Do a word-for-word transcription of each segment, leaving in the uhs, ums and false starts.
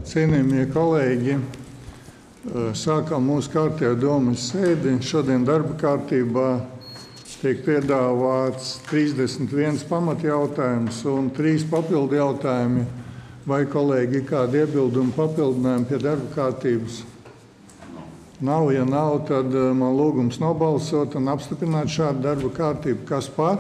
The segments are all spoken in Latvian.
Cienījamie kolēģi, sākam mūsu kārtējo domas sēdi. Šodien darba kārtībā tiek piedāvāts trīsdesmit viens pamatjautājums un trīs papildu jautājumi. Vai kolēģi ir kādi iebildumi, papildinājumi pie darba kārtības? Nav, ja nav, tad man lūgums nobalsot un apstiprināt šādu darba kārtību. Kas par?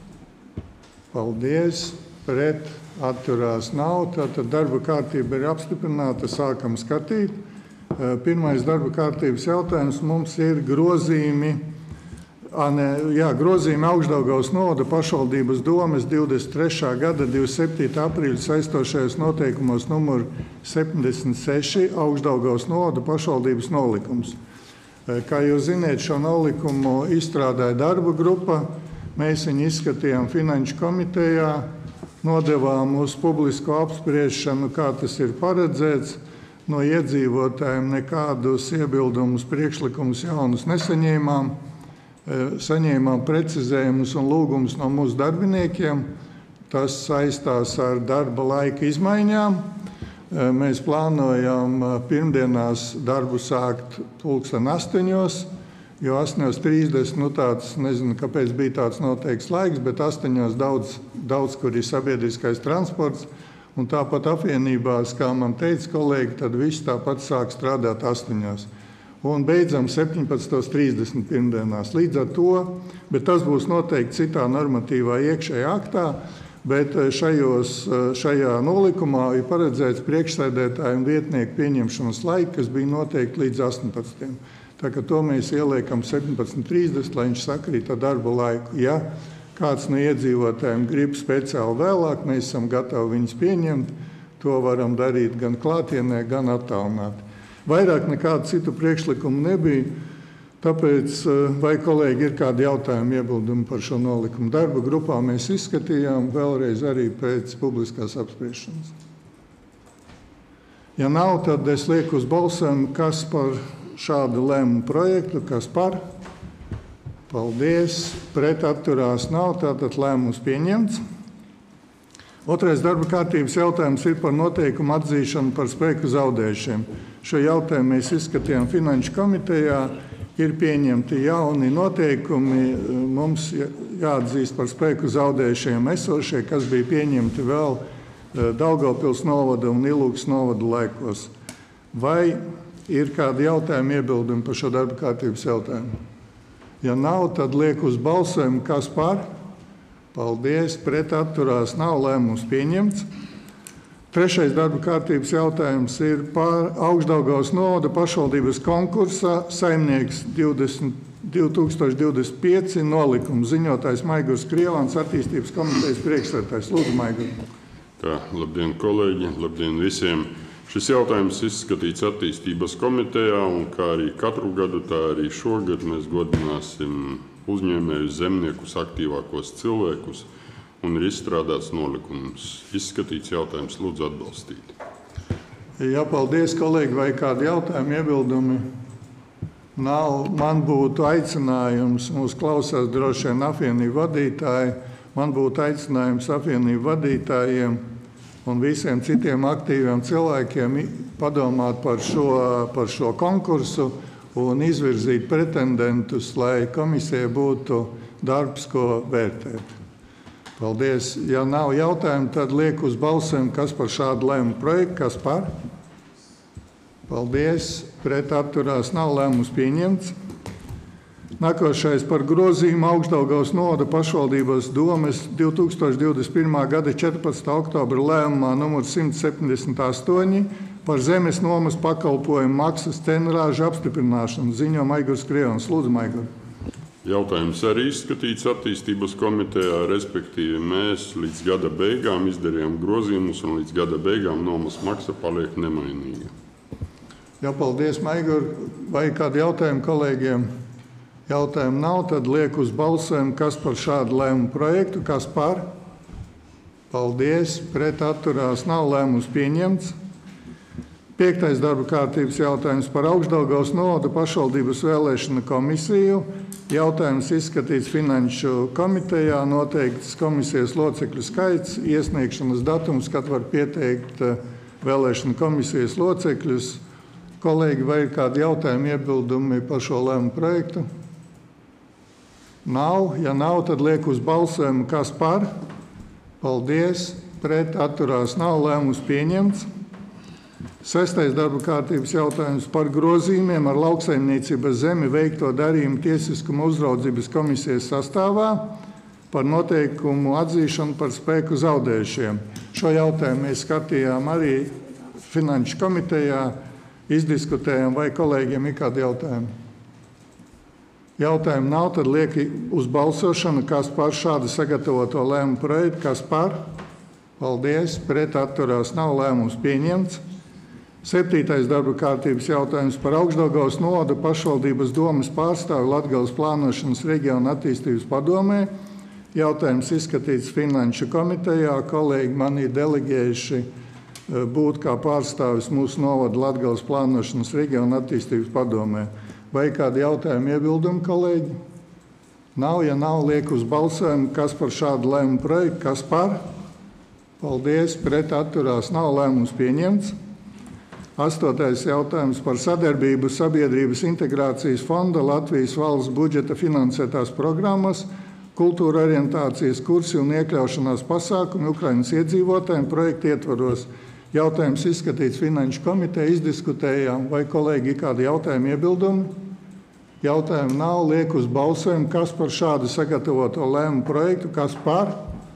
Paldies. Pret atturās nav. Tātad darba kārtība ir apstiprināta. Sākam skatīt. Pirmais darba kārtības jautājums mums ir grozījumi. Ne, jā, grozījumi Augšdaugavas novada pašvaldības domes divdesmit trešā gada divdesmit septītā aprīļa saistošajos noteikumos numur septiņdesmit seši Augšdaugavas novada pašvaldības nolikums. Kā jūs ziniet, šo nolikumu izstrādāja darba grupa. Mēs viņu izskatījām Finanšu komitejā, nodevām uz publisko apspriešanu, kā tas ir paredzēts. No iedzīvotājiem nekādus iebildumus, priekšlikumus jaunus nesaņēmām. Saņēmām precizējumus un lūgumus no mūsu darbiniekiem. Tas saistās ar darba laika izmaiņām. Mēs plānojam pirmdienās darbu sākt pulksten astoņos, jo astoņos trīsdesmit, nu tāds, nezinu, kāpēc bija tāds noteikts laiks, bet astoņos daudz, daudz kur ir sabiedriskais transports. Un tāpat apvienībās, kā man teica kolēģi, tad viss tāpat sāk strādāt astoņos. Un beidzam septiņpadsmit trīsdesmit pirmdienās. Līdz ar to, bet tas būs noteikti citā normatīvā iekšējā aktā, bet šajos, šajā nolikumā ir paredzēts priekšsēdētāju un vietnieku pieņemšanas laika, kas bija noteikti līdz astoņpadsmitiem. Tā kā to mēs ieliekam septiņpadsmit trīsdesmit, lai viņš sakrīt ar darba laiku. Ja kāds no iedzīvotājiem grib speciāli vēlāk, mēs esam gatavi viņus pieņemt. To varam darīt gan klātienē, gan attālināti. Vairāk nekādu citu priekšlikumu nebija, tāpēc vai kolēģi ir kādi jautājumi, iebildumi par šo nolikumu. Darba grupā mēs izskatījām vēlreiz arī pēc publiskās apspriešanas. Ja nav, tad es lieku uz balsojumu, kas par šādu lēmumu projektu, kas par. Paldies. Pret atturās nav, tātad lēmums pieņemts. Otrais darba kārtības jautājums ir par noteikumu atzīšanu par spēku zaudējušiem. Šo jautājumu mēs izskatījām Finanšu komitejā. Ir pieņemti jauni noteikumi. Mums jāatzīst par spēku zaudējušiem esošie, kas bija pieņemti vēl Daugavpils novada un Ilūgas novada laikos. Vai ir kādi jautājumi, iebildumi par šo darba kārtības jautājumu? Ja nav, tad liek uz balsojumu, kas par. Paldies. Pret atturās nav, lēmums pieņemts. Trešais darba kārtības jautājums ir par Augšdaugavas novada pašvaldības konkursa saimnieks divi tūkstoši divdesmit pieci nolikumu. Ziņotājs Maigurs Krievāns, attīstības komitejas priekšsēdētājs. Lūdzu, Maigur. Tā, labdien, kolēģi, labdien visiem. Šis jautājums izskatīts attīstības komitejā, un kā arī katru gadu, tā arī šogad mēs godināsim uzņēmējus, zemniekus, aktīvākos cilvēkus, un ir izstrādāts nolikums. Izskatīts jautājums, lūdzu atbalstīt. Jā, paldies, kolēģi, vai kādi jautājumi, iebildumi? Nav. Man būtu aicinājums, mūs klausās droši vien apvienību vadītāji, man būtu aicinājums apvienību vadītājiem un visiem citiem aktīviem cilvēkiem padomāt par šo, par šo konkursu un izvirzīt pretendentus, lai komisijai būtu darbs, ko vērtēt. Paldies. Ja nav jautājumu, tad liek uz balsojumu, kas par šādu lēmumu projektu, kas par. Paldies. Pret atturās nav, lēmums pieņemts. Nākošais par grozījumu Augšdaugavas novada pašvaldības domes divi tūkstoši divdesmit pirmā gada četrpadsmitā oktobra lēmumā numur simt septiņdesmit astoņi par zemes nomas pakalpojumu maksas cenrāžu apstiprināšanu. Ziņo Maigurs Krievāns. Lūdzu, Maigur. Jautājums arī izskatīts attīstības komitejā, respektīvi mēs līdz gada beigām izdarījām grozījumus un līdz gada beigām nomas maksa paliek nemainīga. Jā, paldies, Maigur. Vai kādi jautājumi kolēģiem? Jautājumu nav, tad liek uz balsojumu, kas par šādu lēmumu projektu, kas par. Paldies. Pret atturās nav, lēmums pieņemts. Piektais darba kārtības jautājums par Augšdaugavas novada pašvaldības vēlēšanu komisiju. Jautājums izskatīts Finanšu komitejā, noteikts komisijas locekļu skaits, iesniegšanas datums, kad var pieteikt vēlēšanu komisijas locekļus. Kolēģi, vai ir kādi jautājumi, iebildumi par šo lēmumu projektu? Nav. Ja nav, tad liek uz balsojumu, kas par. Paldies. Pret atturās nav. Lēmums pieņemts. Sestais darba kārtības jautājums par grozījumiem ar lauksaimniecības zemi veikto darījumu tiesiskuma uzraudzības komisijas sastāvā par noteikumu atzīšanu par spēku zaudējušiem. Šo jautājumu mēs skatījām arī Finanšu komitejā, izdiskutējām, vai kolēģiem ir kādi jautājumi. Jautājumu nav, tad liek uz balsošanu, kas par šādu sagatavoto lēmumu projektu, kas par. Paldies, pret atturās nav. Lēmums pieņemts. Septītais darba kārtības jautājums par Augšdaugavas novada pašvaldības domes pārstāvi Latgales plānošanas reģiona attīstības padomē. Jautājums izskatīts Finanšu komitejā. Kolēģi mani deleģējuši būt kā pārstāvis mūsu novada Latgales plānošanas reģiona attīstības padomē. Vai kādi jautājumi, iebildumi, kolēģi? Nav. Ja nav, liek uz balsojumu, kas par šādu lēmumu projektu, kas par. Paldies, pret atturās nav. Lēmums pieņemts. Astotais jautājums par sadarbību Sabiedrības integrācijas fonda Latvijas valsts budžeta finansētās programmas, kultūra orientācijas kursi un iekļaušanās pasākumi Ukrainas iedzīvotājiem projekta ietvaros. Jautājums izskatīts Finanšu komiteja, izdiskutējām, vai kolēģi ir kādi jautājumi, iebildumi? Jautājumu nav, liek uz balsojumu, kas par šādu sagatavoto lēmumu projektu, kas par.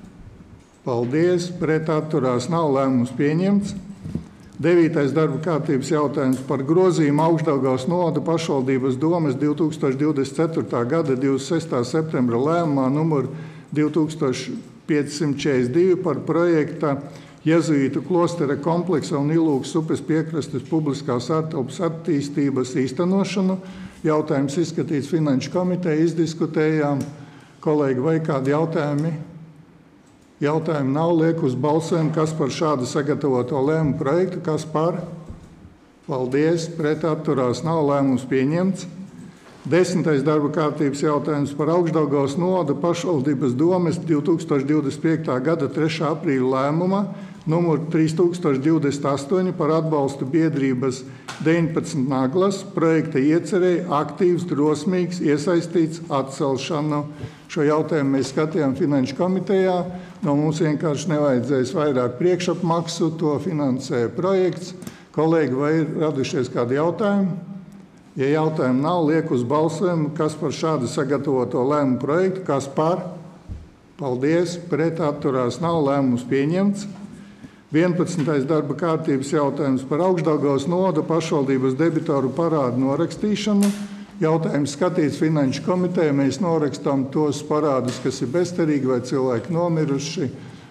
Paldies, pret atturās nav. Lēmums pieņemts. Devītais darba kārtības jautājums par grozījumu Augšdaugavas novada pašvaldības domes divi tūkstoši divdesmit ceturtā gada divdesmit sestā septembra lēmumā numur divi tūkstoši piecsimt četrdesmit divi par projekta Jezuītu klostera kompleksa un Ilūgas upes piekrastes publiskās ārtelpas attīstības īstenošanu. Jautājums izskatīts Finanšu komiteja, izdiskutējām. Kolēģi, vai kādi jautājumi? Jautājumu nav, liek uz balsojumu, kas par šādu sagatavoto lēmumu projektu, kas par. Paldies, pret atturās nav. Lēmums pieņemts. Desmitais darba kārtības jautājums par Augšdaugavas novada pašvaldības domes divi tūkstoši divdesmit piektā gada trešā aprīļa lēmuma numur trīs tūkstoši divdesmit astoņi par atbalstu biedrības deviņpadsmit Naglas projekta iecerēja aktīvs, drosmīgs, iesaistīts atcelšanu. Šo jautājumu mēs skatījām Finanšu komitejā. No mums vienkārši nevajadzēs vairāk priekšapmaksu, to finansēja projekts. Kolēģi, vai ir radušies kādi jautājumi? Ja jautājumu nav, liek uz balsojumu, kas par šādu sagatavoto lēmumu projektu, kas par. Paldies, pret atturās nav. Lēmums pieņemts. vienpadsmitais darba kārtības jautājums par Augšdaugavas novada pašvaldības debitoru parādu norakstīšanu. Jautājums skatīts Finanšu komiteja. Mēs norakstām tos parādus, kas ir bezcerīgi vai cilvēki nomiruši.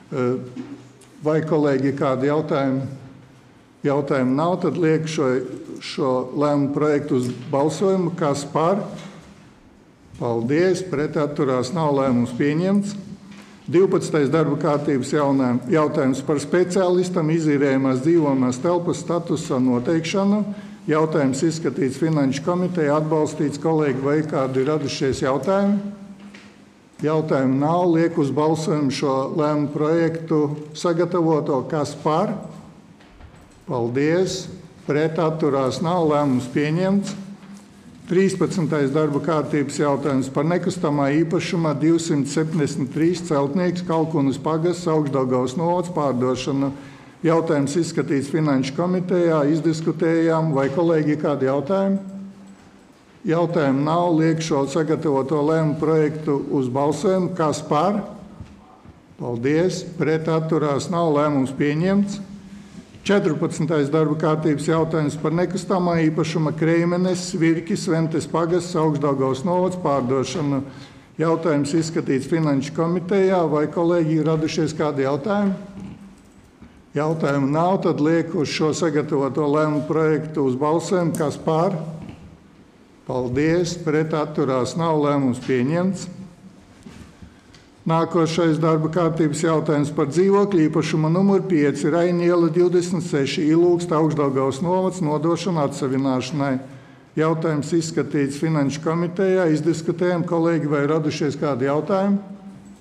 Vai kolēģi kādi jautājumi? Jautājumu nav, tad liek šo, šo lēmumu projektu uz balsojumu. Kas par? Paldies, pret atturās nav. Lēmums pieņemts. divpadsmitais darba kārtības jautājums par speciālistam izīrējamās dzīvojamās telpas statusa noteikšanu. Jautājums izskatīts Finanšu komiteja, atbalstīts. Kolēģi, vai kādi ir radušies jautājumi? Jautājumu nav, liek uz balsojumu šo lēmumu projektu sagatavoto. Kas par? Paldies, pret atturās nav. Lēmums pieņemts. trīspadsmitais darba kārtības jautājums par nekustamā īpašuma divsimt septiņdesmit trīs celtnieks Kalkunas pagasts Augšdaugavas novads pārdošanu. Jautājums izskatīts Finanšu komitejā, izdiskutējām. Vai kolēģi kādi jautājumi? Jautājumu nav, liek šo sagatavoto lēmumu projektu uz balsojumu. Kas par? Paldies, pret atturās nav. Lēmums pieņemts. četrpadsmitais darba kārtības jautājums par nekustamā īpašuma Kreimenes Virkis Ventes pagasts Augšdaugavas novads pārdošanu. Jautājums izskatīts Finanšu komitejā. Vai kolēģi ir radušies kādi jautājumi? Jautājumu nav, tad liek uz šo sagatavoto lēmumu projektu uz balsojumu. Kas par? Paldies, pret atturās nav. Lēmums pieņemts. Nākošais darba kārtības jautājums par dzīvokļu īpašuma numuru pieci Rainiela divdesmit seši Ilūgas Augšdaugavas novads nodošana atsavināšanai. Jautājums izskatīts Finanšu komitejā, izdiskutējam. Kolēģi, vai radušies kādi jautājumi?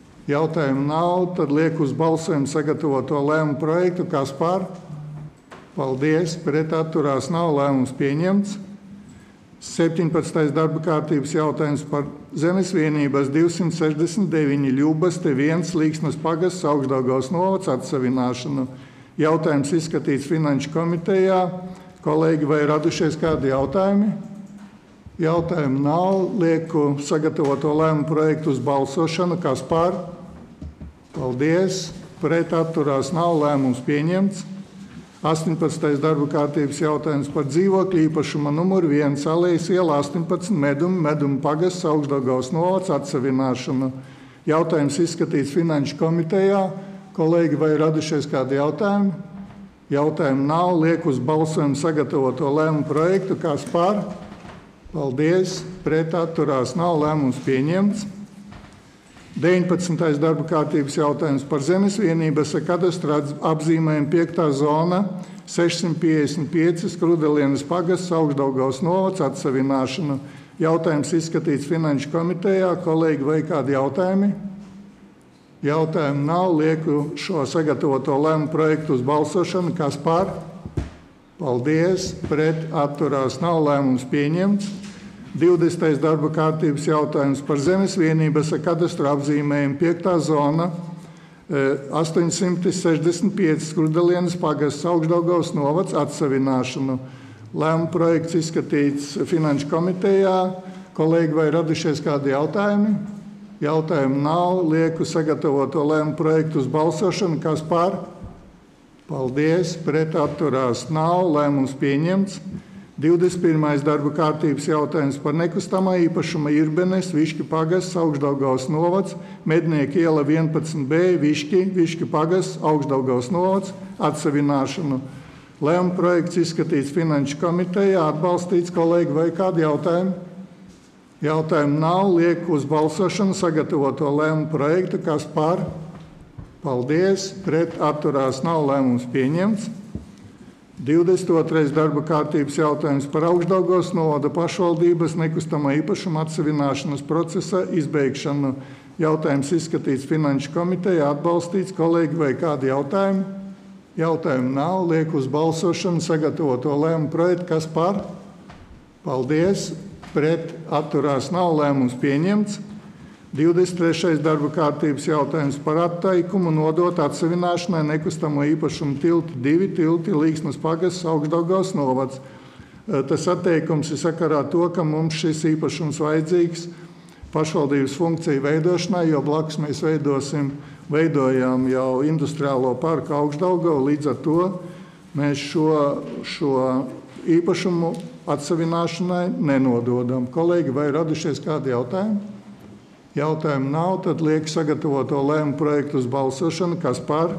Jautājumu nav, tad liek uz balsojumu sagatavoto lēmumu projektu. Kas par? Paldies. Pret atturās nav. Lēmums pieņemts. septiņpadsmitais darba kārtības jautājums par Zemes vienības divsimt sešdesmit deviņi Ļubaste viens Līksnas pagasts Augšdaugavas novads atsavināšanu. Jautājums izskatīts Finanšu komitejā. Kolēģi, vai radušies kādi jautājumi? Jautājumu nav. Lieku sagatavoto lēmumu projektu uz balsošanu. Kas par? Paldies. Pret atturās nav. Lēmums pieņemts. astoņpadsmitais darba kārtības jautājums par dzīvokļu īpašuma numuru viens Alejas iela astoņpadsmit Medumi, Medumi pagasts Augšdaugavas novads atsavināšanu. Jautājums izskatīts Finanšu komitejā. Kolēģi, vai radušies kādi jautājumi? Jautājumu nav. Liek uz balsojumu sagatavoto lēmumu projektu. Kas par? Paldies. Pret atturās nav. Lēmums pieņemts. deviņpadsmitais darba kārtības jautājums par Zemes vienības kadastra apzīmējumu piektā zona sešsimt piecdesmit pieci Skrudelienas pagasts Augšdaugavas novads atsavināšanu. Jautājums izskatīts Finanšu komitejā. Kolēģi, vai kādi jautājumi? Jautājumu nav. Lieku šo sagatavoto lēmumu projektu uz balsošanu. Kas par? Paldies. Pret atturās nav. Lēmums pieņemts. divdesmitais darba kārtības jautājums par Zemes vienības kadastra apzīmējumu piektā zona astoņsimt sešdesmit pieci Skrudelienas pagasts Augšdaugavas novads atsavināšanu. Lēmumu projekts izskatīts Finanšu komitejā. Kolēģi, vai radušies kādi jautājumi? Jautājumu nav. Lieku sagatavoto lēmumu projektu uz balsošanu. Kas par? Paldies. Pret atturās nav. Lēmums pieņemts. divdesmit pirmais darba kārtības jautājums par nekustamā īpašuma Irbenes, Viški pagasts, Augšdaugavas novads, Mednieku iela vienpadsmit B, Viški, Viški pagasts, Augšdaugavas novads, atsavināšanu. Lēmuma projekts izskatīts Finanšu komitejā, atbalstīts. Kolēģi, vai kādi jautājumi? Jautājumu nav. Liek uz balsošanu sagatavoto lēmumu projektu. Kas par? Paldies. Pret atturās nav. Lēmums pieņemts. divdesmit otrais darba kārtības jautājums par Augšdaugavas novada pašvaldības nekustamā īpašuma atsavināšanas procesa izbeigšanu. Jautājums izskatīts Finanšu komitejā, atbalstīts. Kolēģi, vai kādi jautājumi? Jautājumu nav. Liek uz balsošanu sagatavoto lēmumu projektu. Kas par? Paldies. Pret atturās nav. Lēmums pieņemts. divdesmit trešais darba kārtības jautājums par atteikumu nodot atsavināšanai nekustamo īpašumu tilti divi tilti Līksnas pagasts Augšdaugavas novads. Tas atteikums ir sakarā to, ka mums šis īpašums vajadzīgs pašvaldības funkciju veidošanai, jo blakus mēs veidosim, veidojam jau industriālo parku Augšdaugavu. Līdz ar to mēs šo, šo īpašumu atsavināšanai nenododam. Kolēģi, vai radušies kādi jautājumi? Jautājumu nav. Tad liek sagatavoto lēmumu projektu uz balsošanu. Kas par?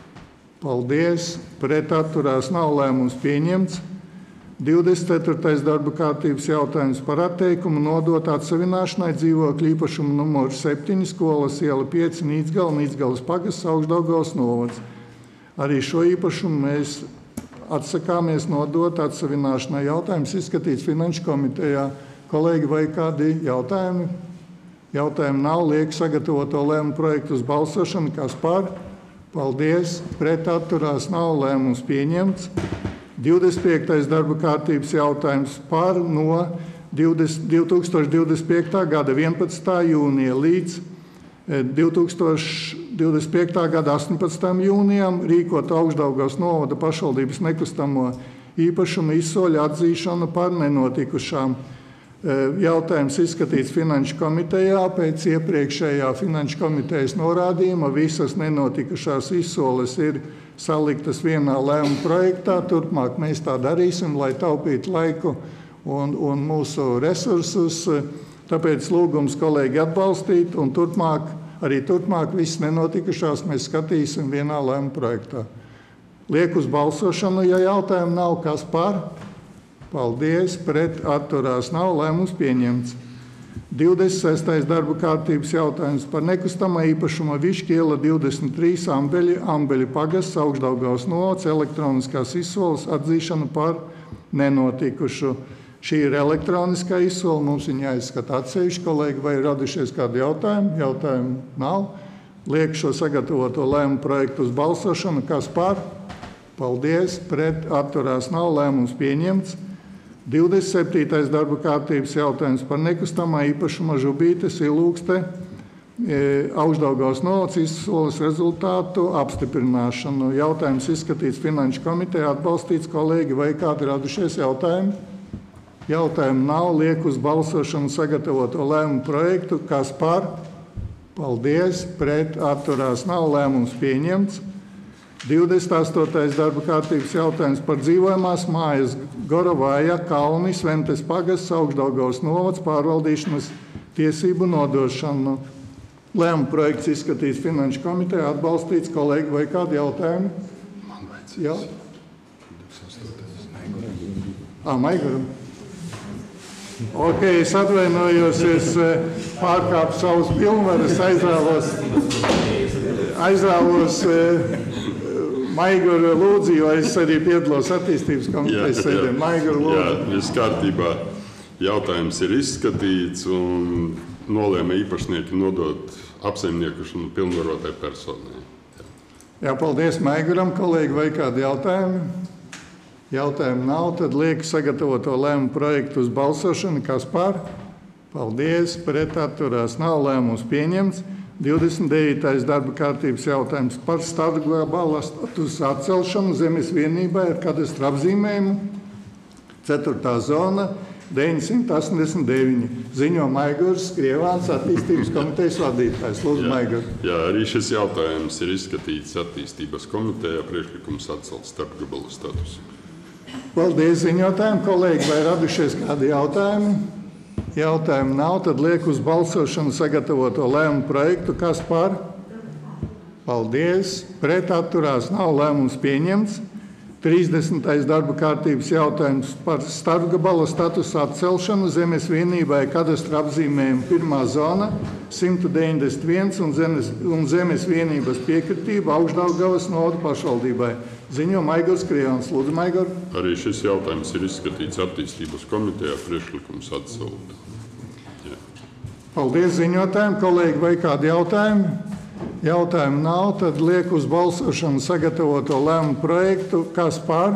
Paldies. Pret atturās nav. Lēmums pieņemts. divdesmit ceturtais darba kārtības jautājums par atteikumu nodot atsavināšanai dzīvokļu īpašumu numuru septiņi Skolas iela pieci Nīcgala, Nīcgalas pagasts Augšdaugavas novads. Arī šo īpašumu mēs atsakāmies nodot atsavināšanai. Jautājums izskatīts Finanšu komitejā. Kolēģi, vai kādi jautājumi? Jautājumu nav. Liek sagatavoto lēmumu projektu uz balsošanu. Kas par? Paldies. Pret atturās nav. Lēmums pieņemts. divdesmit piektais darba kārtības jautājums par no divi tūkstoši divdesmit piekta gada vienpadsmitā jūnija līdz divi tūkstoši divdesmit piekta gada astoņpadsmitajam jūnijam rīkot Augšdaugavas novada pašvaldības nekustamo īpašumu izsoļu atzīšanu par nenotikušām. Jautājums izskatīts Finanšu komitejā. Pēc iepriekšējā Finanšu komitejas norādījuma visas nenotikušās izsoles ir saliktas vienā lēmuma projektā. Turpmāk mēs tā darīsim, lai taupītu laiku un, un mūsu resursus. Tāpēc lūgums kolēģi atbalstīt, un turpmāk, arī turpmāk visas nenotikušās mēs skatīsim vienā lēmuma projektā. Liek uz balsošanu, ja jautājumu nav. Kas par? Paldies. Pret atturās nav. Lēmums pieņemts. divdesmit sestais darba kārtības jautājums par nekustamā īpašuma Viški iela divdesmit trīs Ambeļi, Ambeļi pagasts Augšdaugavas novads elektroniskās izsoles atzīšanu par nenotikušu. Šī ir elektroniskā izsole, mums viņa jāizskata atsevišķi. Kolēģi, vai radušies kādi jautājumi? Jautājumu nav. Liek šo sagatavoto lēmumu projektu uz balsošanu. Kas par? Paldies, pret atturās nav, lēmums pieņemts. divdesmit septītais darba kārtības jautājums par nekustamā īpašuma Žubītes Ilūkste Augšdaugavas novads izsoles rezultātu apstiprināšanu. Jautājums izskatīts Finanšu komitejā, atbalstīts kolēģi, vai kādi radušies jautājumi? Jautājumu nav, liek uz balsošanu sagatavoto lēmumu projektu. Kas par? Paldies, pret atturās nav, lēmums pieņemts. divdesmit astotais darba kārtības jautājums par dzīvojamās mājas Gorovāja, Kalnis, Ventes pagasts, Augšdaugavas novads pārvaldīšanas tiesību nodošanu. Lēmuma projekts izskatīts Finanšu komitejā, atbalstīts kolēģi, vai kādi jautājumi? Man vajadzēs. Jā. Ā, Maigaram. Ok, es atvainojos, es pārkāpu savus pilnvaras, aizrāvos, aizrāvos Maigaru lūdzu, jo es arī piedalos attīstības komitejas sēdē. Maigaru lūdzu. Jā, viss kārtībā. Jautājums ir izskatīts un nolēma īpašnieki nodot apsaimniekošanu pilnvarotai personai. Jā. Jā, paldies Maigaram, kolēģi, vai kādi jautājumi? Jautājumu nav, tad lieku sagatavoto lēmumu projektu uz balsošanu. Kas par? Paldies, pret atturās nav, lēmums pieņemts. divdesmit devītais darba kārtības jautājums par Stargabala statusa atcelšanu zemes vienībai ar kadastra apzīmējumu. ceturtā zona deviņsimt astoņdesmit deviņi. Ziņo Maigurs Skrievāns, attīstības komitejas vadītājs. Lūdzu, Maigur. Jā, arī šis jautājums ir izskatīts attīstības komitejā, priekšlikums atcelt Stargabala statusu. Paldies ziņotājiem, kolēģi, vai radušies kādi jautājumi? Jautājumu nav, tad liek uz balsošanu sagatavoto lēmumu projektu. Kas par? Paldies, pret atturās nav, lēmums pieņemts. trīsdesmitais darba kārtības jautājums par Stargabala statusa atcelšanu zemes vienībai kadastra apzīmējumu pirmā zona simt deviņdesmit viens un zemes, un zemes vienības piekritība Augšdaugavas novada pašvaldībai. Ziņo Maigurs Krievāns. Lūdzu, Maigur. Arī šis jautājums ir izskatīts attīstības komitejā, priekšlikums atcelt. Jā. Paldies ziņotājiem, kolēģi, vai kādi jautājumi? Jautājumu nav, tad liek uz balsošanu sagatavoto lēmumu projektu. Kas par?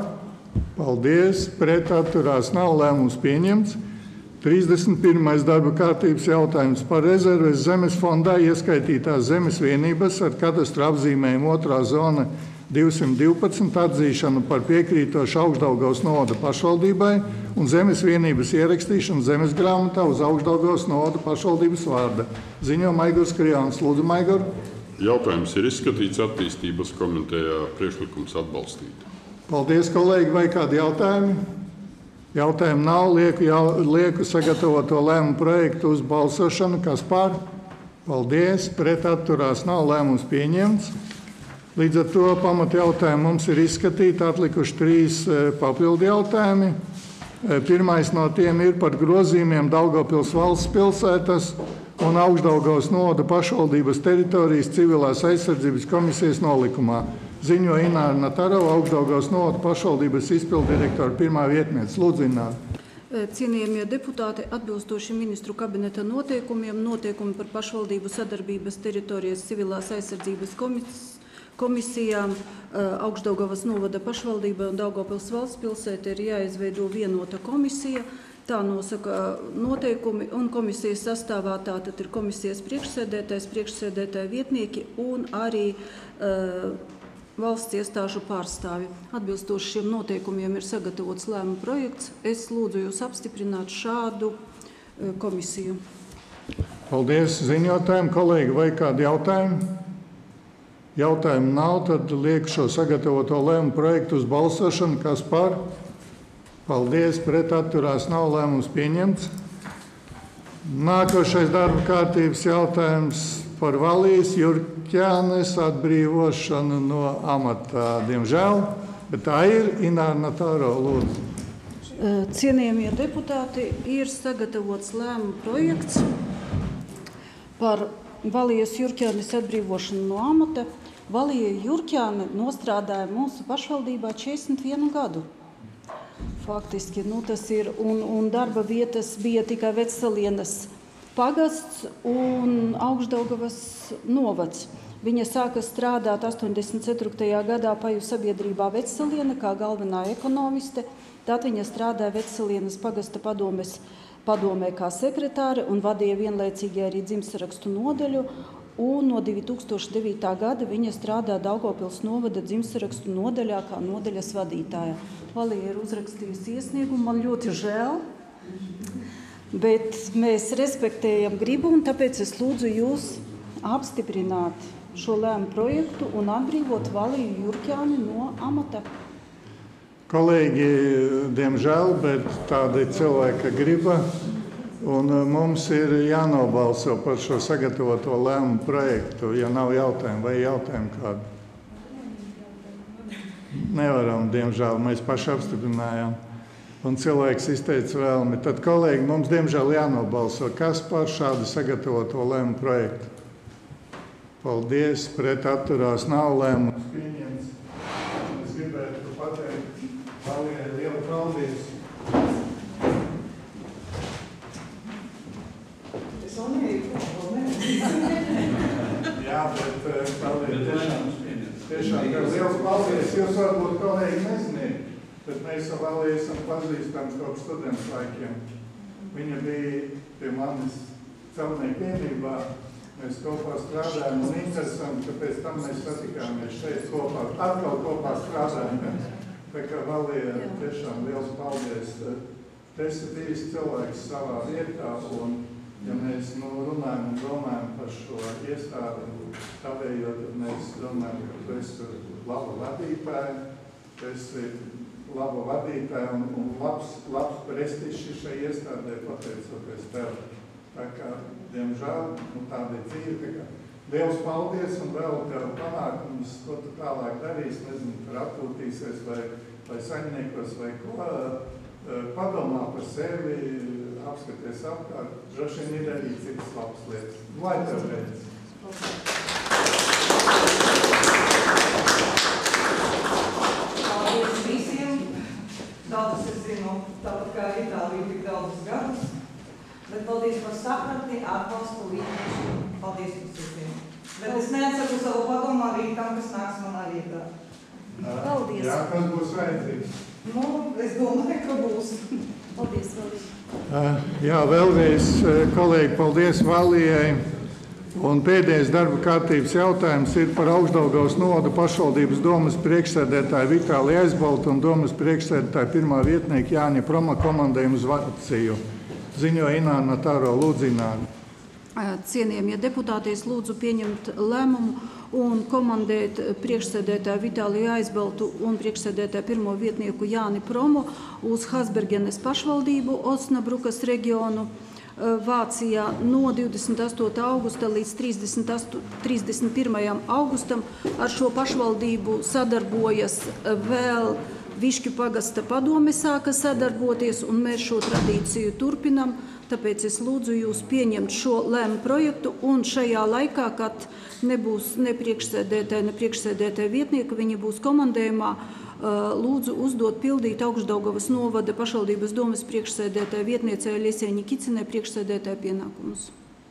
Paldies, pret atturās nav, lēmums pieņemts. trīsdesmit pirmais darba kārtības jautājums par rezerves zemes fondā ieskaitītās zemes vienības ar kadastra apzīmējumu otrā zona divsimt divpadsmit atzīšanu par piekrītošu Augšdaugavas novada pašvaldībai un zemes vienības ierakstīšanu zemes grāmatā uz Augšdaugavas novada pašvaldības vārda. Ziņo Maigurs Krievāns. Lūdzu, Maigur. Jautājums ir izskatīts attīstības komitejā, priekšlikums atbalstīt. Paldies, kolēģi, vai kādi jautājumi? Jautājumu nav, lieku, jau, lieku sagatavoto lēmumu projektu uz balsošanu. Kas par? Paldies, pret atturās nav, lēmums pieņemts. Līdz ar to pamata jautājumi mums ir izskatīti, atlikuši trīs papildu jautājumi. Pirmais no tiem ir par grozījumiem Daugavpils valsts pilsētas un Augšdaugavas novada pašvaldības teritorijas civilās aizsardzības komisijas nolikumā. Ziņo Ināra Natarova, Augšdaugavas novada pašvaldības izpilddirektora pirmā vietniece. Lūdzu, Ināra. Cienījamie deputāti, atbilstoši ministru kabineta noteikumiem, noteikumi par pašvaldību sadarbības teritorijas civilās aizsardzības komisijas komisijām Augšdaugavas novada pašvaldība un Daugavpils valsts pilsēta ir jāizveido vienota komisija. Tā nosaka noteikumi un komisijas sastāvā tātad ir komisijas priekšsēdētājs, priekšsēdētāja vietnieki un arī uh, valsts iestāžu pārstāvi. Atbilstoši šiem noteikumiem ir sagatavots lēmuma projekts. Es lūdzu jūs apstiprināt šādu uh, komisiju. Paldies ziņotājiem, kolēģi, vai kādi jautājumi? Jautājumu nav, tad lieku šo sagatavoto lēmumu projektu uz balsošanu. Kas par? Paldies, pret atturās nav, lēmums pieņemts. Nākošais darba kārtības jautājums par Valijas Jurķānes atbrīvošanu no amatā. Diemžēl, bet tā ir Ināra Natarova, lūdzu. Cienījamie deputāti, ir sagatavots lēmuma projekts par Valijas Jurķānes atbrīvošanu no amata. Valija Jurķāne nostrādāja mūsu pašvaldībā četrdesmit vienu gadu. Faktiski, nu, tas ir, un, un darba vietas bija tikai Vecsalienas pagasts un Augšdaugavas novads. Viņa sāka strādāt astoņdesmit ceturtajā gadā Paju sabiedrībā Vecaliena kā galvenā ekonomiste. Tad viņa strādāja Vecalienas pagasta padomes padomē kā sekretāre un vadīja vienlaicīgi arī dzimtsarakstu nodaļu. Un no divi tūkstoši devītā gada viņa strādā Daugavpils novada dzimtsarakstu nodaļā kā nodaļas vadītāja. Valija ir uzrakstījusi iesniegumu, man ļoti žēl, bet mēs respektējam gribu, un tāpēc es lūdzu jūs apstiprināt šo lēmu projektu un atbrīvot Valiju Jurkjāni no amata. Kolēģi, diemžēl, bet tāda ir cilvēka griba. Un mums ir jānobalso par šo sagatavoto lēmumu projektu, ja nav jautājumu vai jautājumu kādu. Nevaram, diemžēl, mēs paši apstiprinājām. Un cilvēks izteica vēlmi. Tad, kolēģi, mums diemžēl jānobalso. Kas par šādu sagatavoto lēmumu projektu? Paldies, pret atturās nav lēmums pieņemts. Es gribētu pateikt Valijai lielu paldies. Jā, bet paldies tiešām, tiešām liels paldies. Jūs varbūt kolēģi neziniet, bet mēs ar Valiju esam pazīstams kaut studentu laikiem. Viņa bija pie manis celtnieku vienībā. Mēs kopā strādājam un interesanti, ka pēc tam mēs satikāmies šeit kopā, atkal kopā strādājam. Tā kā Valija, tiešām liels paldies. Tu esi bijis cilvēks savā vietā un ja mēs nu, runājam un domājam par šo iestādi, tavējot, tad mēs domājam, ka tu esi laba vadītāja, tu esi laba vadītāja un, un labs, labs prestižs šai iestādē pateicoties tev. Tā kā, diemžēl, nu, tāda ir dzīve. Tā kā, liels paldies un vēl tev panākumus, ko tu tālāk darīs, nezinu, tur atpūtīsies vai, vai saimniekos vai ko, padomā par sevi, apskaties apkārt, droši vien ir arī citas labas lietas. Lai tev veids! Paldies visiem! Daudz es zinu, tāpat kā Itālija tik daudzus gadus, bet paldies par sapratni, atbalstu, līdzi. Paldies jums visiem! Bet es neatsaku savu padomu arī tam, kas nāks manā vietā. Paldies! Jā, kas būs vajadzīgs? Nu, es domāju, ka būs. Paldies, Valija! Uh, jā, vēlreiz, kolēģi, paldies Valijai. Un pēdējais darba kārtības jautājums ir par Augšdaugavas novada pašvaldības domas priekšsēdētāju Vitāliju Aizbaltu un domas priekšsēdētāju pirmā vietnieku Jāņa Proma komandējumu uz Vāciju. Ziņo Ināra Natāro. Lūdzu, Ināra. Cienījamie deputāti, es lūdzu pieņemt lēmumu un komandēt priekšsēdētāju Vitāliju Aizbaltu un priekšsēdētāju pirmo vietnieku Jāni Promu uz Hasbergenes pašvaldību Osnabrukas reģionu Vācijā no divdesmit astotā augusta līdz trīsdesmit pirmajam augustam. Ar šo pašvaldību sadarbojas vēl Višķu pagasta padome sāka sadarboties, un mēs šo tradīciju turpinam. Tāpēc es lūdzu jūs pieņemt šo lēmumu projektu, un šajā laikā, kad nebūs ne priekšsēdētāja, ne priekšsēdētāja vietnieka, viņi būs komandējumā, lūdzu uzdot pildīt Augšdaugavas novada pašvaldības domas priekšsēdētāja vietniecei Liesei Nikicinai priekšsēdētāja pienākumus.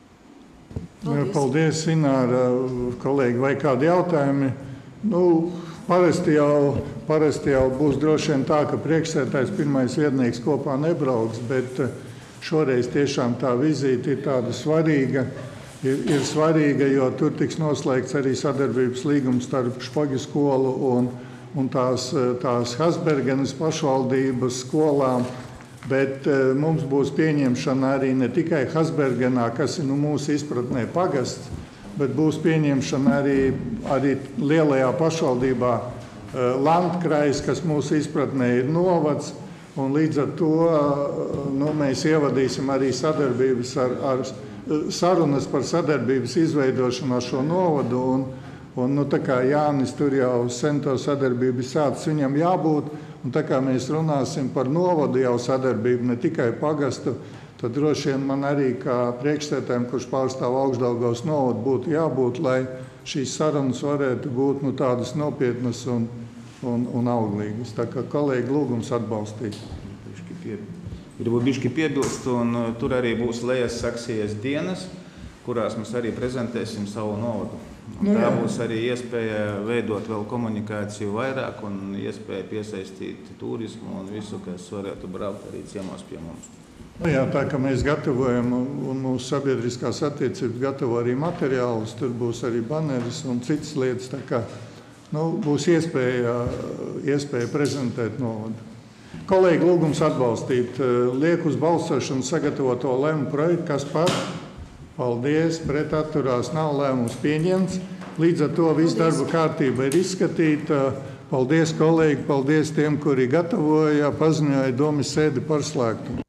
Paldies, Paldies Ināra. Kolēģi, vai kādi jautājumi? Nu, parasti jau, parasti jau būs droši vien tā, ka priekšsēdētājs pirmais vietnieks kopā nebrauks, bet šoreiz tiešām tā vizīte ir tāda svarīga, ir, ir svarīga, jo tur tiks noslēgts arī sadarbības līgums starp Špogi skolu un, un tās, tās Hasbergenes pašvaldības skolām, bet mums būs pieņemšana arī ne tikai Hasbergenā, kas ir nu, mūsu izpratnē pagasts, bet būs pieņemšana arī, arī lielajā pašvaldībā Landkrais, kas mūsu izpratnē ir novads. Un līdz ar to nu, mēs ievadīsim arī sadarbības ar, ar sarunas par sadarbības izveidošanu ar šo novadu. Un, un, nu, tā kā Jānis tur jau sen to sadarbību sācis, viņam jābūt. Un tā kā mēs runāsim par novadu jau sadarbību, ne tikai pagastu, tad droši vien man arī kā priekšsēdētājiem, kurš pārstāv Augšdaugavas novadu, būtu jābūt, lai šīs sarunas varētu būt nu, tādas nopietnas un Un, un auglīgas. Tā kā kolēģi lūgums atbalstīt. Gribu bišķi piebilst, un tur arī būs Lejas Saksijas dienas, kurās mēs arī prezentēsim savu novadu Un Nu, tā jā. būs arī iespēja veidot vēl komunikāciju vairāk un iespēja piesaistīt turismu un visu, kas varētu braukt arī ciemos pie mums. Nu, jā, tā kā mēs gatavojam un, un mūsu sabiedriskās attiecības gatavo arī materiālus, tur būs arī baneris un citas lietas. Tā kā, nu, būs iespēja, iespēja prezentēt novadu. Kolēģi, lūgums atbalstīt. Liek uz balsošanu sagatavoto lēmumu projektu, kas par paldies, pret atturās nav lēmums pieņemts. Līdz ar to viss darba kārtība ir izskatīta. Paldies, kolēģi, paldies tiem, kuri gatavoja, paziņoja domas sēdi par slēgtu.